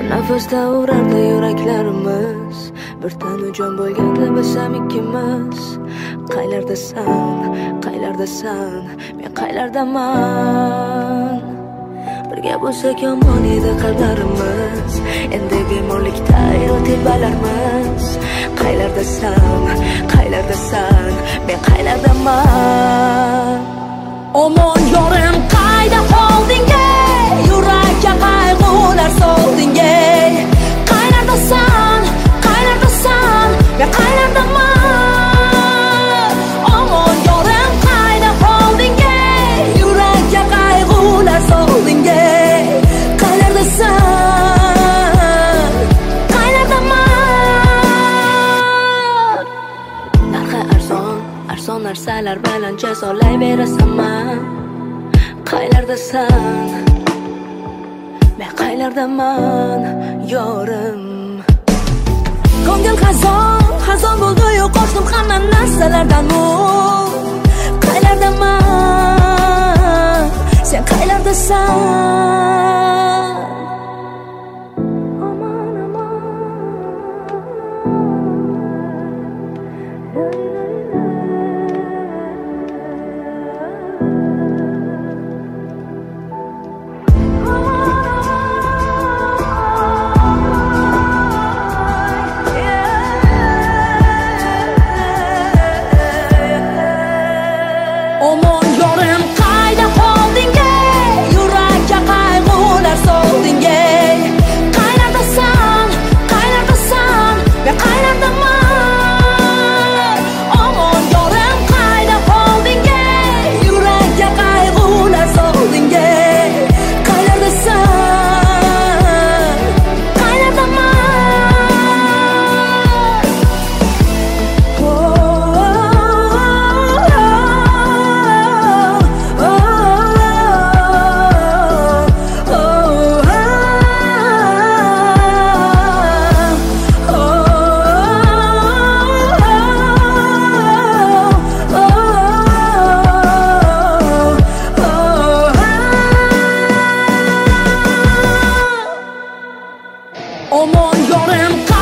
nafasda urardi yuraklarimiz. Bir tanu jon bo'lganda bilsam ikkimiz. Qaylardasan, qaylardasan, men qaylardaman. Birga bo'lsak yomon edi qalblarimiz. Endi bemorlikda erotib balarmiz. Qaylardasan, qaylardasan, men qaylardaman. Omon yorim qayda qolding ey, yurakka qayg'ular solding ey. Qaylardasan, qaylardasan, men qaylardaman. Omon yorim qayda qolding ey, yurakka qayg'ular solding ey. Qaylardasan, qaylardaman. Narxi arzon, arzon narsalar bilan jazolayverasanman. Qaylardasan, men qaylardaman yorim. Ko'ngil xazon, xazon bo'ldi-yu qochdim hamma narsalardan. Qaylardaman, sen qaylardasan? Omon yorim qayda qolding ey, yurakka qayg'ular solding ey. Qaylardasan, qaylardasan, men qaylardaman. Omon yorim qayda qolding ey, yurakka qayg'ular solding ey. Qaylardasan, qaylardaman. Omon yorim